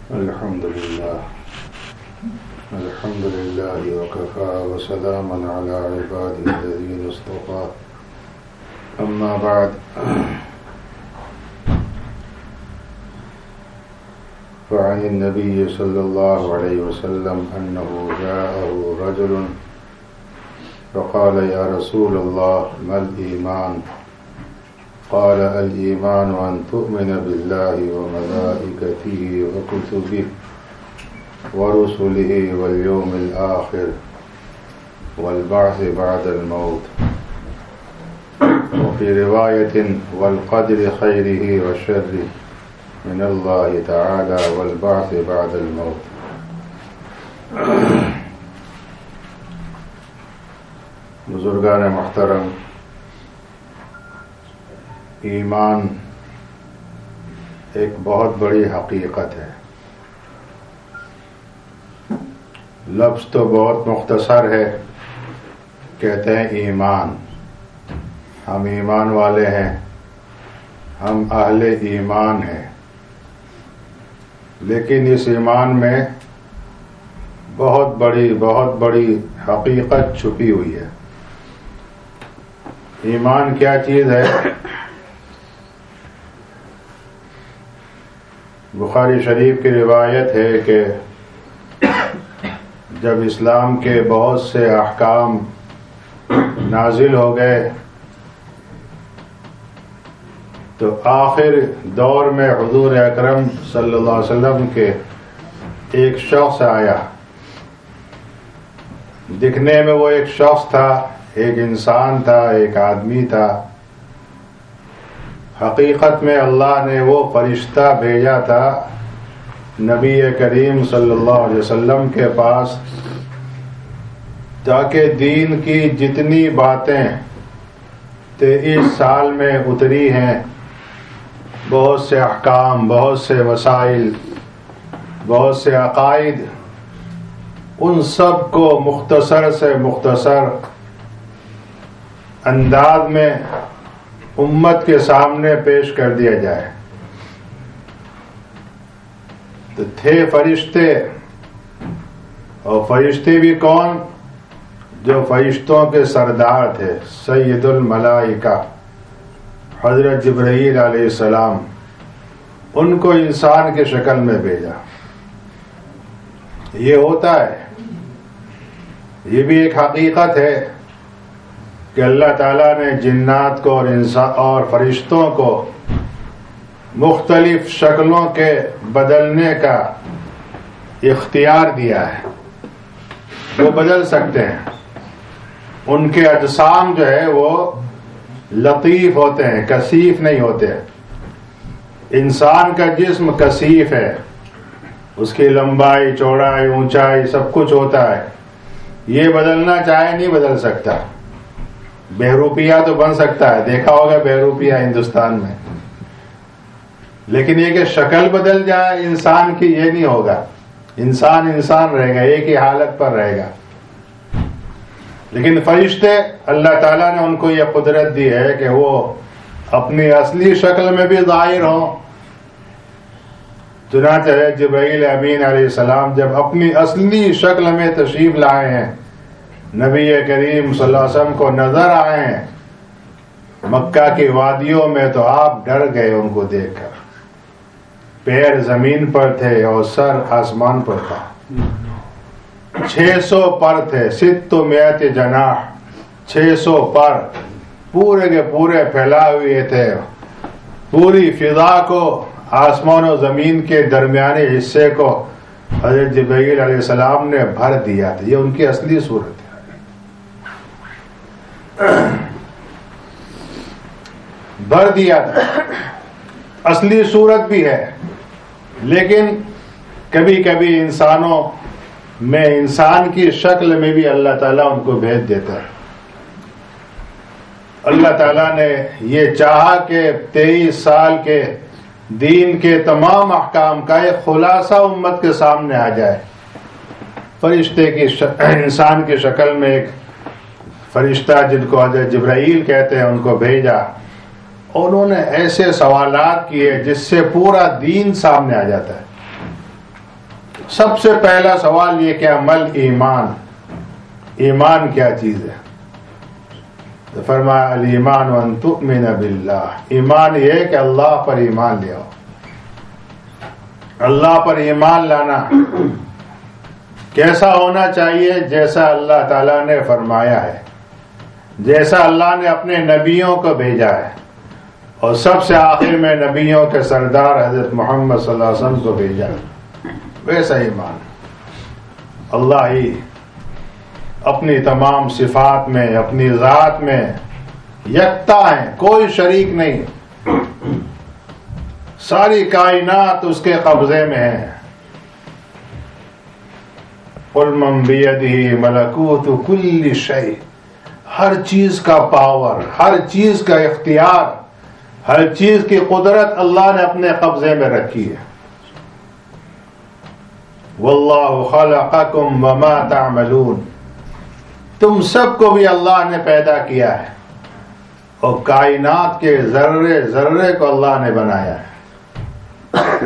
الحمد لله وكفى وسلام على عباده الذين اصطفى أما بعد فعن النبي صلى الله عليه وسلم أنه جاءه رجل فقال يا رسول الله ما الإيمان؟ قال الإيمان أن تؤمن بالله وملائكته وكتبه ورسله واليوم الآخر والبعث بعد الموت وفي رواية والقدر خيره وشره من الله تعالى والبعث بعد الموت. بزرگان محترم، ایمان ایک بہت بڑی حقیقت ہے. لفظ تو بہت مختصر ہے، کہتے ہیں ایمان، ہم ایمان والے ہیں، ہم اہل ایمان ہیں، لیکن اس ایمان میں بہت بڑی حقیقت چھپی ہوئی ہے. ایمان کیا چیز ہے؟ بخاری شریف کی روایت ہے کہ جب اسلام کے بہت سے احکام نازل ہو گئے تو آخر دور میں حضور اکرم صلی اللہ علیہ وسلم کے ایک شخص آیا. دکھنے میں وہ ایک شخص تھا، ایک انسان تھا، ایک آدمی تھا. حقیقت میں اللہ نے وہ فرشتہ بھیجا تھا نبی کریم صلی اللہ علیہ وسلم کے پاس، تاکہ دین کی جتنی باتیں 23 سال میں اتری ہیں، بہت سے احکام، بہت سے مسائل، بہت سے عقائد، ان سب کو مختصر سے مختصر انداز میں امت کے سامنے پیش کر دیا جائے. تو تھے فرشتے، اور فرشتے بھی کون؟ جو فرشتوں کے سردار تھے، سید الملائکہ حضرت جبرائیل علیہ السلام. ان کو انسان کے شکل میں بھیجا. یہ ہوتا ہے، یہ بھی ایک حقیقت ہے کہ اللہ تعالیٰ نے جنات کو اور انسان اور فرشتوں کو مختلف شکلوں کے بدلنے کا اختیار دیا ہے. وہ بدل سکتے ہیں. ان کے اجسام جو ہے وہ لطیف ہوتے ہیں، کثیف نہیں ہوتے. انسان کا جسم کثیف ہے، اس کی لمبائی، چوڑائی، اونچائی سب کچھ ہوتا ہے. یہ بدلنا چاہے نہیں بدل سکتا. بہروپیہ تو بن سکتا ہے، دیکھا ہوگا بہروپیہ ہندوستان میں، لیکن یہ کہ شکل بدل جائے انسان کی، یہ نہیں ہوگا. انسان رہے گا، ایک ہی حالت پر رہے گا. لیکن فرشتے، اللہ تعالیٰ نے ان کو یہ قدرت دی ہے کہ وہ اپنی اصلی شکل میں بھی ظاہر ہوں. چنانچہ جبرائیل امین علیہ السلام جب اپنی اصلی شکل میں تشریف لائے ہیں، نبی کریم صلی اللہ علیہ وسلم کو نظر آئے ہیں مکہ کی وادیوں میں، تو آپ ڈر گئے ان کو دیکھ کر. پیر زمین پر تھے اور سر آسمان پر تھا. 600 پر تھے، 600 جناح، 600 پر پورے کے پورے پھیلائے ہوئے تھے. پوری فضا کو، آسمان و زمین کے درمیانی حصے کو حضرت جبرائیل علیہ السلام نے بھر دیا تھا. یہ ان کی اصلی صورت ہے. بھر دیا تھا، اصلی صورت بھی ہے. لیکن کبھی کبھی انسانوں میں، انسان کی شکل میں بھی اللہ تعالیٰ ان کو بھیج دیتا ہے. اللہ تعالیٰ نے یہ چاہا کہ 23 سال کے دین کے تمام احکام کا ایک خلاصہ امت کے سامنے آ جائے. فرشتے کی انسان کی شکل میں ایک فرشتہ جن کو حضرت جبرائیل کہتے ہیں ان کو بھیجا. انہوں نے ایسے سوالات کیے جس سے پورا دین سامنے آ جاتا ہے. سب سے پہلا سوال یہ کہ مل ایمان، ایمان کیا چیز ہے؟ تو فرمایا الایمان ان تؤمن باللہ، ایمان یہ ہے کہ اللہ پر ایمان لے آؤ۔ اللہ پر ایمان لانا کیسا ہونا چاہیے؟ جیسا اللہ تعالیٰ نے فرمایا ہے، جیسا اللہ نے اپنے نبیوں کو بھیجا ہے، اور سب سے آخر میں نبیوں کے سردار حضرت محمد صلی اللہ علیہ وسلم کو بھیجا ہے، ویسا ایمان۔ اللہ ہی اپنی تمام صفات میں، اپنی ذات میں یکتا ہے، کوئی شریک نہیں، ساری کائنات اس کے قبضے میں ہے۔ قل من بیدہ ملکوت کل شیء، ہر چیز کا پاور، ہر چیز کا اختیار، ہر چیز کی قدرت اللہ نے اپنے قبضے میں رکھی ہے۔ واللہ خلقکم وما تعملون، تم سب کو بھی اللہ نے پیدا کیا ہے، اور کائنات کے ذرے ذرے کو اللہ نے بنایا ہے۔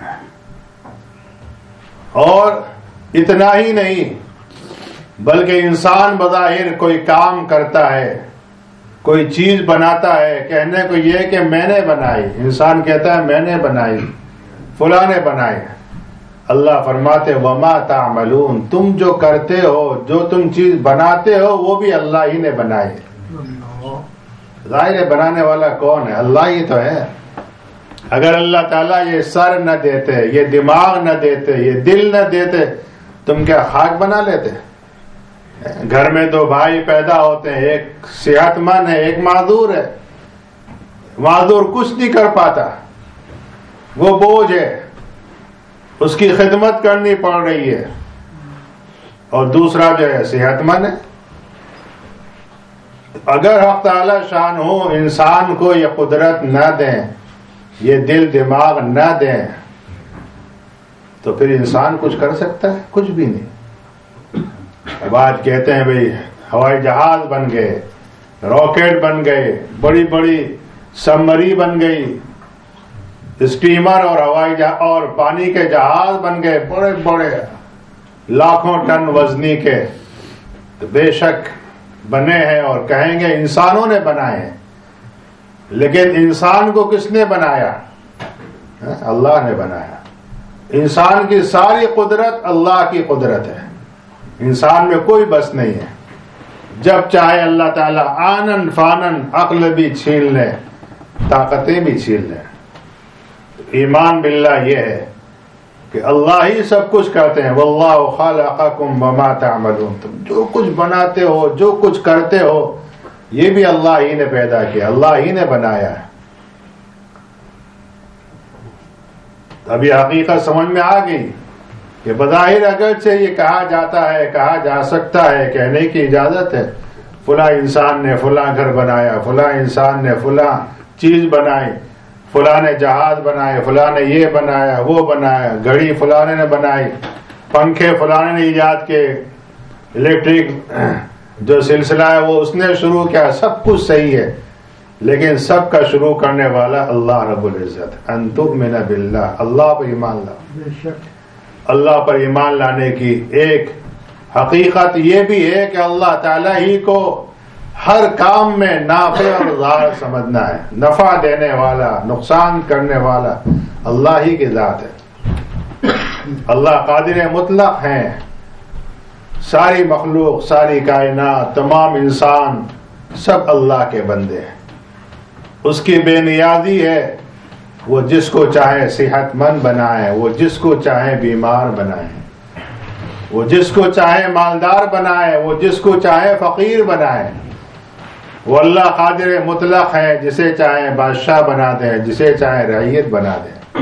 اور اتنا ہی نہیں، بلکہ انسان بظاہر کوئی کام کرتا ہے، کوئی چیز بناتا ہے، کہنے کو یہ کہ میں نے بنائی، انسان کہتا ہے میں نے بنائی، فلاں نے بنائی۔ اللہ فرماتے وما تعملون، تم جو کرتے ہو، جو تم چیز بناتے ہو، وہ بھی اللہ ہی نے بنائی۔ ظاہر ہے بنانے والا کون ہے؟ اللہ ہی تو ہے۔ اگر اللہ تعالیٰ یہ سر نہ دیتے، یہ دماغ نہ دیتے، یہ دل نہ دیتے، تم کیا خاک بنا لیتے؟ گھر میں دو بھائی پیدا ہوتے ہیں، ایک صحت مند ہے، ایک معذور ہے، معذور کچھ نہیں کر پاتا، وہ بوجھ ہے، اس کی خدمت کرنی پڑ رہی ہے، اور دوسرا جو ہے صحت مند ہے۔ اگر حق تعالی شان ہو انسان کو یہ قدرت نہ دیں، یہ دل دماغ نہ دیں، تو پھر انسان کچھ کر سکتا ہے؟ کچھ بھی نہیں۔ اب آج کہتے ہیں بھئی ہوائی جہاز بن گئے، راکٹ بن گئے، بڑی بڑی سبمری بن گئی، اسٹیمر اور ہوائی جہاز اور پانی کے جہاز بن گئے، بڑے بڑے لاکھوں ٹن وزنی کے، تو بے شک بنے ہیں، اور کہیں گے انسانوں نے بنائے ہیں، لیکن انسان کو کس نے بنایا؟ اللہ نے بنایا۔ انسان کی ساری قدرت اللہ کی قدرت ہے، انسان میں کوئی بس نہیں ہے۔ جب چاہے اللہ تعالیٰ آنن فانن عقل بھی چھین لے، طاقتیں بھی چھین لے۔ ایمان باللہ یہ ہے کہ اللہ ہی سب کچھ کرتے ہیں۔ واللہ خلقکم وما تعملون، تم جو کچھ بناتے ہو، جو کچھ کرتے ہو، یہ بھی اللہ ہی نے پیدا کیا، اللہ ہی نے بنایا ہے۔ اب یہ حقیقت سمجھ میں آ گئی کہ بظاہر اگرچہ یہ کہا جاتا ہے، کہا جا سکتا ہے، کہنے کی اجازت ہے، فلاں انسان نے فلاں گھر بنایا، فلاں انسان نے فلاں چیز بنائی، فلاں نے جہاز بنائے، فلاں نے یہ بنایا، وہ بنایا، گھڑی فلاں نے بنائی، پنکھے فلاں نے ایجاد کے، الیکٹرک جو سلسلہ ہے وہ اس نے شروع کیا، سب کچھ صحیح ہے، لیکن سب کا شروع کرنے والا اللہ رب العزت۔ ان تؤمن باللہ، اللہ پر ایمان لا۔ اللہ پر ایمان لانے کی ایک حقیقت یہ بھی ہے کہ اللہ تعالیٰ ہی کو ہر کام میں نافع اور ضار سمجھنا ہے۔ نفع دینے والا، نقصان کرنے والا اللہ ہی کی ذات ہے۔ اللہ قادر مطلق ہیں، ساری مخلوق، ساری کائنات، تمام انسان سب اللہ کے بندے ہیں۔ اس کی بے نیازی ہے، وہ جس کو چاہے صحت مند بنائے، وہ جس کو چاہے بیمار بنائے، وہ جس کو چاہے مالدار بنائے، وہ جس کو چاہے فقیر بنائے۔ وہ اللہ قادر مطلق ہے، جسے چاہے بادشاہ بنا دے، جسے چاہے رعیت بنا دے۔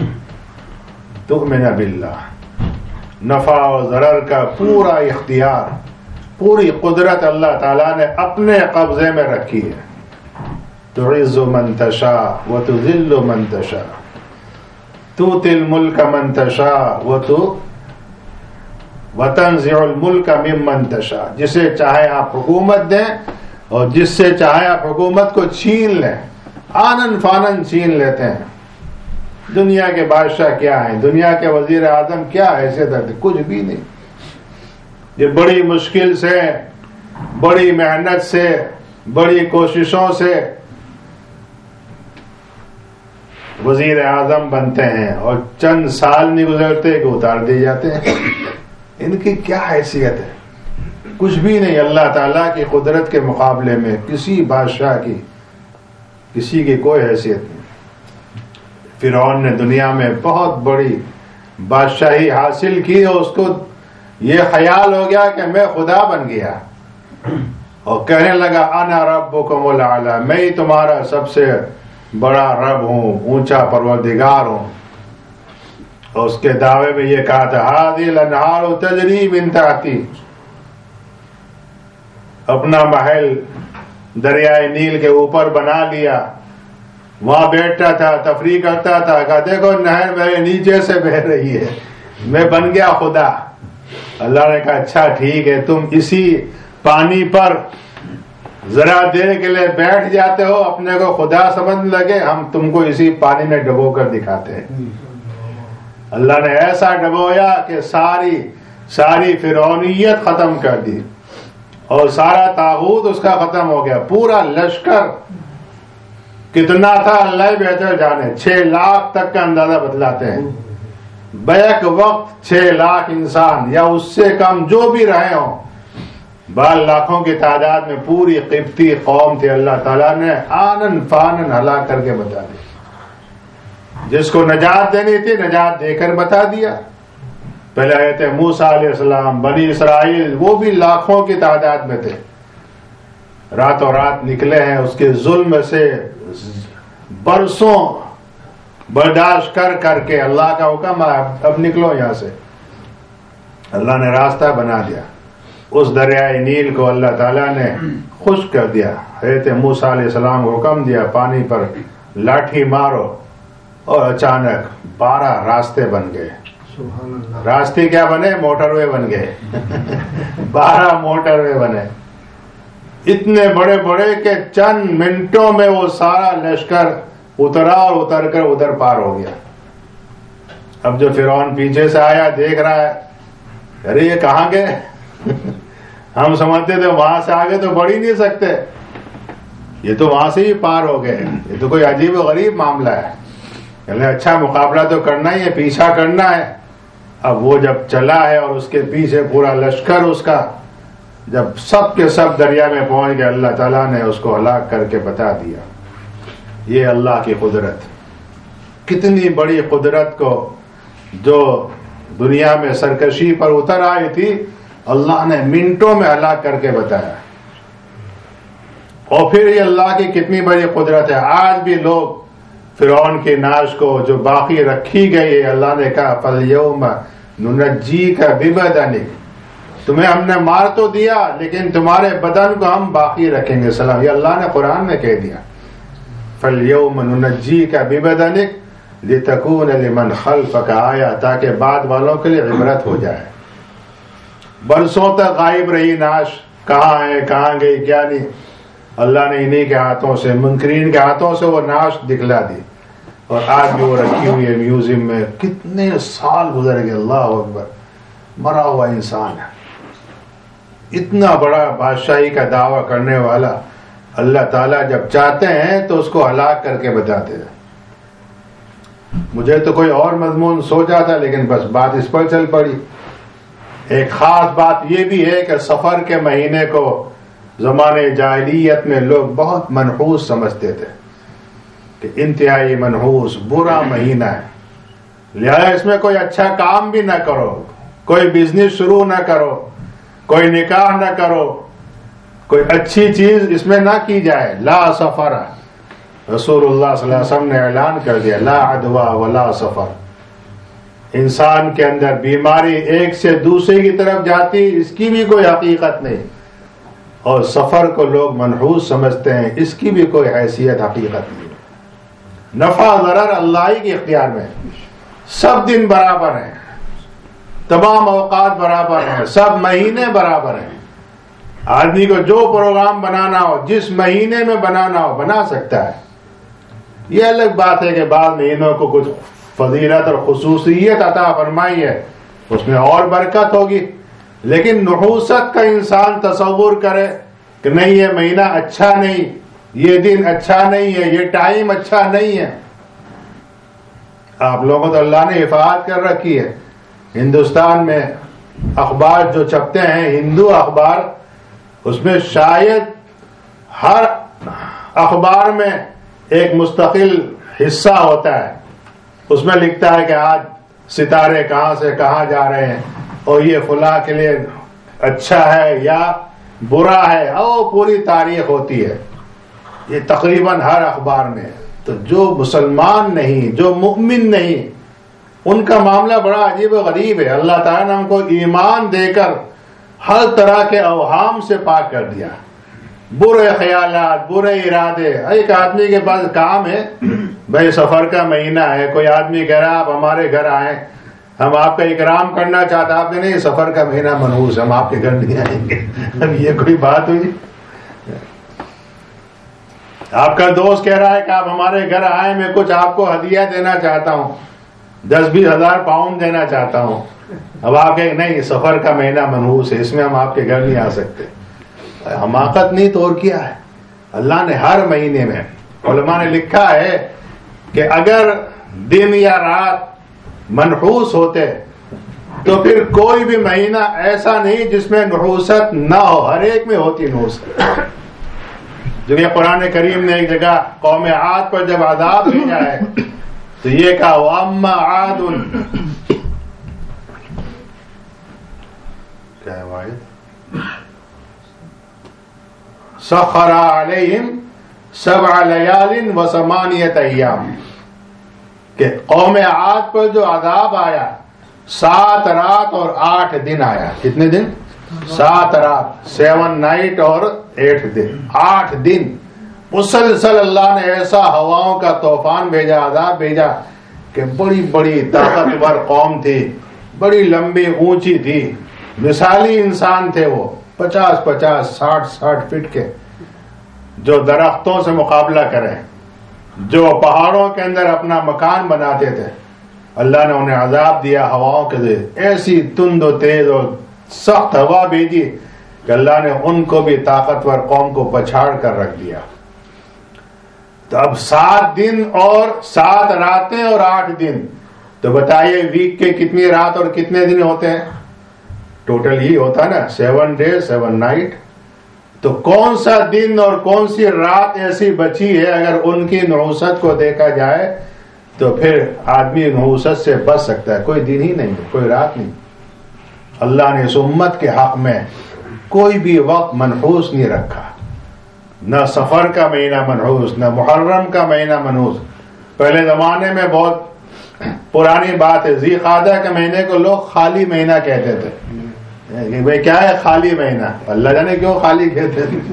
تؤمن باللہ، نفع و ضرر کا پورا اختیار، پوری قدرت اللہ تعالیٰ نے اپنے قبضے میں رکھی ہے۔ تعز من تشاء وتذل من تشاء، تؤتی الملک من تشاء وتنزع الملک ممن تشاء، جسے چاہے آپ حکومت دیں اور جس سے چاہے آپ حکومت کو چھین لیں، آنن فانن چھین لیتے ہیں۔ دنیا کے بادشاہ کیا ہیں، دنیا کے وزیر اعظم کیا حیثیت رکھتے؟ کچھ بھی نہیں. یہ بڑی مشکل سے، بڑی محنت سے، بڑی کوششوں سے وزیر اعظم بنتے ہیں اور چند سال نہیں گزرتے کہ اتار دیے جاتے ہیں. ان کی کیا حیثیت ہے؟ کچھ بھی نہیں. اللہ تعالیٰ کی قدرت کے مقابلے میں کسی بادشاہ کی، کسی کی کوئی حیثیت نہیں. فرعون نے دنیا میں بہت بڑی بادشاہی حاصل کی اور اس کو یہ خیال ہو گیا کہ میں خدا بن گیا اور کہنے لگا انا ربکم الاعلی، میں ہی تمہارا سب سے بڑا رب ہوں، اونچا پروردگار ہوں. اور اس کے دعوے میں یہ کہا تھا ھذی الانہار تجری من تحتی، اپنا محل دریائے نیل کے اوپر بنا لیا، وہاں بیٹھتا تھا، تفریح کرتا تھا، کہا دیکھو نہر میرے نیچے سے بہ رہی ہے، میں بن گیا خدا. اللہ نے کہا اچھا ٹھیک ہے، تم اسی پانی پر ذرا دیر کے لیے بیٹھ جاتے ہو، اپنے کو خدا سمجھ لگے، ہم تم کو اسی پانی میں ڈبو کر دکھاتے ہیں. اللہ نے ایسا ڈبویا کہ ساری فرعونیت ختم کر دی اور سارا طاغوت اس کا ختم ہو گیا. پورا لشکر کتنا تھا اللہ ہی بہتر جانے، 6 لاکھ تک کا اندازہ بتلاتے ہیں. بیک وقت 6 لاکھ انسان یا اس سے کم جو بھی رہے ہوں، 12 لاکھوں کی تعداد میں پوری قبطی قوم تھی. اللہ تعالیٰ نے آنن فانن ہلاک کر کے بتا دیا. جس کو نجات دینی تھی نجات دے کر بتا دیا. پہلے آئے تھے موسیٰ علیہ السلام، بنی اسرائیل، وہ بھی لاکھوں کی تعداد میں تھے، راتوں رات نکلے ہیں. اس کے ظلم سے برسوں برداشت کر کے اللہ کا حکم اب نکلو یہاں سے. اللہ نے راستہ بنا دیا. اس دریائے نیل کو اللہ تعالیٰ نے خشک کر دیا. حضرت موسیٰ علیہ السلام کو حکم دیا پانی پر لاٹھی مارو، اور اچانک 12 راستے بن گئے. راستے کیا بنے؟ موٹر وے بن گئے. 12 موٹر وے بنے، اتنے بڑے بڑے کہ چند منٹوں میں وہ سارا لشکر اترا اور اتر کر ادھر پار ہو گیا. اب جو فرعون پیچھے سے آیا دیکھ رہا ہے، ارے یہ کہاں گئے؟ ہم سمجھتے تھے وہاں سے آگے تو بڑھ ہی نہیں سکتے، یہ تو وہاں سے ہی پار ہو گئے. یہ تو کوئی عجیب و غریب معاملہ ہے. اچھا مقابلہ تو کرنا ہی ہے، پیچھا کرنا ہے. اب وہ جب چلا ہے اور اس کے پیچھے پورا لشکر اس کا، جب سب کے سب دریا میں پہنچ گئے، اللہ تعالیٰ نے اس کو ہلاک کر کے بتا دیا. یہ اللہ کی قدرت، کتنی بڑی قدرت کو جو دنیا میں سرکشی پر اتر آئی تھی، اللہ نے منٹوں میں ہلاک کر کے بتایا. اور پھر یہ اللہ کی کتنی بڑی قدرت ہے. آج بھی لوگ فرعون کی ناش کو جو باقی رکھی گئی ہے، اللہ نے کہا فَالْيَوْمَ نُنَجِّيكَ بِبَدَنِكَ، تمہیں ہم نے مار تو دیا لیکن تمہارے بدن کو ہم باقی رکھیں گے. سلام، یہ اللہ نے قرآن میں کہہ دیا. فَالْيَوْمَ نُنَجِّيكَ بِبَدَنِكَ لِتَكُونَ لِمَنْ خَلْفَكَ آیَةً، تاکہ بعد والوں کے لیے عبرت ہو جائے. برسوں تک غائب رہی ناش، کہاں ہے، کہاں گئی، کیا نہیں. اللہ نے انہی کے ہاتھوں سے، منکرین کے ہاتھوں سے وہ ناش دکھلا دی. اور آج بھی وہ رکھی ہوئی ہے میوزیم میں. کتنے سال گزر گئے، اللہ اکبر، مرا ہوا انسان ہے. اتنا بڑا بادشاہی کا دعویٰ کرنے والا اللہ تعالیٰ جب چاہتے ہیں تو اس کو ہلاک کر کے بتاتے ہیں. مجھے تو کوئی اور مضمون سوچا تھا لیکن بس بات اس پر چل پڑی. ایک خاص بات یہ بھی ہے کہ سفر کے مہینے کو زمانے جاہلیت میں لوگ بہت منحوس سمجھتے تھے کہ انتہائی منحوس برا مہینہ ہے، لہذا اس میں کوئی اچھا کام بھی نہ کرو، کوئی بزنس شروع نہ کرو، کوئی نکاح نہ کرو، کوئی اچھی چیز اس میں نہ کی جائے. لا سفر، رسول اللہ صلی اللہ علیہ وسلم نے اعلان کر دیا لا عدوى ولا سفر. انسان کے اندر بیماری ایک سے دوسرے کی طرف جاتی، اس کی بھی کوئی حقیقت نہیں. اور سفر کو لوگ منحوس سمجھتے ہیں، اس کی بھی کوئی حیثیت حقیقت نہیں. نفع ضرر اللہ ہی کے اختیار میں. سب دن برابر ہیں، تمام اوقات برابر ہیں، سب مہینے برابر ہیں. آدمی کو جو پروگرام بنانا ہو، جس مہینے میں بنانا ہو بنا سکتا ہے. یہ الگ بات ہے کہ بعض مہینوں کو کچھ فضیلت اور خصوصیت عطا فرمائی ہے، اس میں اور برکت ہوگی، لیکن نحوست کا انسان تصور کرے کہ نہیں یہ مہینہ اچھا نہیں، یہ دن اچھا نہیں ہے، یہ ٹائم اچھا نہیں ہے. آپ لوگوں تو اللہ نے حفاظت کر رکھی ہے. ہندوستان میں اخبار جو چھپتے ہیں ہندو اخبار، اس میں شاید ہر اخبار میں ایک مستقل حصہ ہوتا ہے، اس میں لکھتا ہے کہ آج ستارے کہاں سے کہاں جا رہے ہیں اور یہ فلاں کے لیے اچھا ہے یا برا ہے، اور پوری تاریخ ہوتی ہے. یہ تقریباً ہر اخبار میں. تو جو مسلمان نہیں، جو مؤمن نہیں، ان کا معاملہ بڑا عجیب و غریب ہے. اللہ تعالیٰ نے ہم کو ایمان دے کر ہر طرح کے اوہام سے پاک کر دیا. برے خیالات، برے ارادے. ایک آدمی کے پاس کام ہے، بھائی سفر کا مہینہ ہے، کوئی آدمی کہہ رہا آپ ہمارے گھر آئیں، ہم آپ کا اکرام کرنا چاہتا، آپ نے نہیں، سفر کا مہینہ منحوس، ہم آپ کے گھر نہیں آئیں گے. اب یہ کوئی بات ہوئی؟ آپ کا دوست کہہ رہا ہے کہ آپ ہمارے گھر آئیں، میں کچھ آپ کو ہدیہ دینا چاہتا ہوں، 10-20 ہزار پاؤنڈ دینا چاہتا ہوں. اب آپ کہیں نہیں، سفر کا مہینہ منحوس ہے، اس میں ہم آپ کے گھر نہیں آ سکتے. حماقت نہیں تو اور کیا ہے. اللہ نے ہر مہینے میں، علماء نے لکھا ہے کہ اگر دن یا رات منحوس ہوتے تو پھر کوئی بھی مہینہ ایسا نہیں جس میں نحوست نہ ہو، ہر ایک میں ہوتی نحوست. جو یہ قرآن کریم نے ایک جگہ قوم عاد پر جب عذاب بھیجا ہے تو یہ کہا وَأَمَّا عَادٌ، کیا ہے واحد، سَخَّرَ عَلَيْهِمْ 7 لَيَالٍ و8 أَيَّامٍ، کہ قوم عاد پر جو عذاب آیا 7 رات اور 8 دن آیا. کتنے دن؟ 7 رات، 7 نائٹ اور 8 دن. 8 دن مسلسل اللہ نے ایسا ہواؤں کا طوفان بھیجا، عذاب بھیجا کہ بڑی بڑی طاقتور قوم تھی، بڑی لمبی اونچی تھی، مثالی انسان تھے وہ، 50-50 60-60 فٹ کے، جو درختوں سے مقابلہ کریں، جو پہاڑوں کے اندر اپنا مکان بناتے تھے. اللہ نے انہیں عذاب دیا ہواؤں کے ذریعے، ایسی تند و تیز اور سخت ہوا بھیجی کہ اللہ نے ان کو بھی طاقتور قوم کو پچھاڑ کر رکھ دیا. تو اب 7 دن اور 7 راتیں اور 8 دن، تو بتائیے ویک کے کتنی رات اور کتنے دن ہوتے ہیں؟ ٹوٹل ہی ہوتا نا 7 days 7 nights. تو کون سا دن اور کون سی رات ایسی بچی ہے اگر ان کی نحوست کو دیکھا جائے تو پھر آدمی نحوست سے بچ سکتا ہے؟ کوئی دن ہی نہیں ہے، کوئی رات نہیں. اللہ نے اس امت کے حق میں کوئی بھی وقت منحوس نہیں رکھا، نہ سفر کا مہینہ منحوس، نہ محرم کا مہینہ منحوس. پہلے زمانے میں بہت پرانی بات ہے، ذی قعدہ کے مہینے کو لوگ خالی مہینہ کہتے تھے. بھئی کیا ہے خالی مہینہ؟ اللہ جانے کیوں خالی کہتے تھے.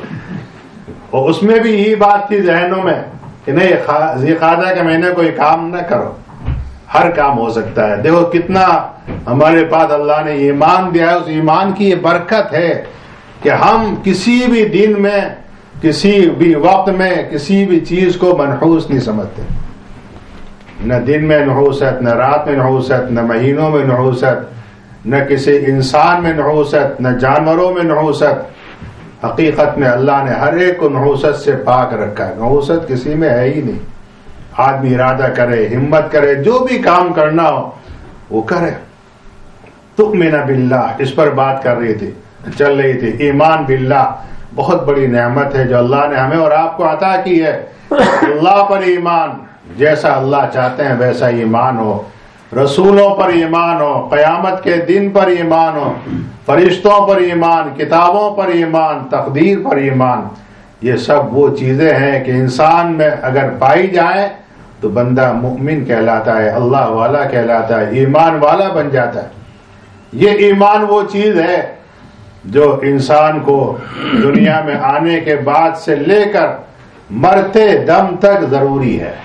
اور اس میں بھی یہی بات تھی ذہنوں میں کہ نہیں، ذی قعدہ کے مہینے کوئی کام نہ کرو، ہر کام ہو سکتا ہے. دیکھو کتنا ہمارے پاس اللہ نے ایمان دیا ہے، اس ایمان کی یہ برکت ہے کہ ہم کسی بھی دن میں، کسی بھی وقت میں کسی بھی چیز کو منحوس نہیں سمجھتے. نہ دن میں نحوست، نہ رات میں نحوست، نہ مہینوں میں نحوست، نہ کسی انسان میں نحوست، نہ جانوروں میں نحوست. حقیقت میں اللہ نے ہر ایک کو نحوست سے پاک رکھا ہے. نحوست کسی میں ہے ہی نہیں. آدمی ارادہ کرے، ہمت کرے، جو بھی کام کرنا ہو وہ کرے. تؤمن باللہ، اس پر بات کر رہی تھی، چل رہی تھی. ایمان باللہ بہت بڑی نعمت ہے جو اللہ نے ہمیں اور آپ کو عطا کی ہے. اللہ پر ایمان، جیسا اللہ چاہتے ہیں ویسا ایمان ہو. رسولوں پر ایمان ہو، قیامت کے دن پر ایمان ہو، فرشتوں پر ایمان، کتابوں پر ایمان، تقدیر پر ایمان. یہ سب وہ چیزیں ہیں کہ انسان میں اگر پائی جائیں تو بندہ مؤمن کہلاتا ہے، اللہ والا کہلاتا ہے، ایمان والا بن جاتا ہے. یہ ایمان وہ چیز ہے جو انسان کو دنیا میں آنے کے بعد سے لے کر مرتے دم تک ضروری ہے.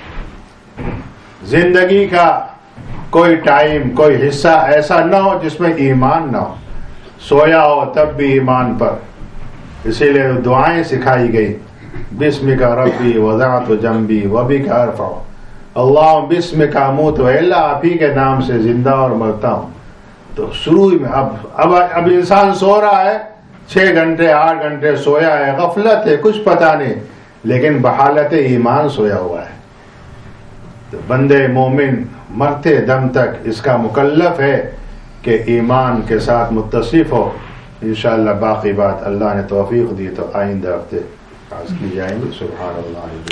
زندگی کا کوئی ٹائم، کوئی حصہ ایسا نہ ہو جس میں ایمان نہ ہو. سویا ہو تب بھی ایمان پر. اسی لیے دعائیں سکھائی گئی بسمک ربی وضعت جنبی وبک ارفع، اللہ بسمک اموت و الا، آپ ہی کے نام سے زندہ اور مرتا ہوں. تو شروع میں اب انسان سو رہا ہے، 6 گھنٹے 8 گھنٹے سویا ہے، غفلت ہے، کچھ پتہ نہیں، لیکن بحالت ایمان سویا ہوا ہے. تو بندے مومن مرتے دم تک اس کا مکلف ہے کہ ایمان کے ساتھ متصف ہو. انشاءاللہ باقی بات اللہ نے توفیق دی تو آئندہ ہفتے عرض کی جائیں گی. سبحان اللہ.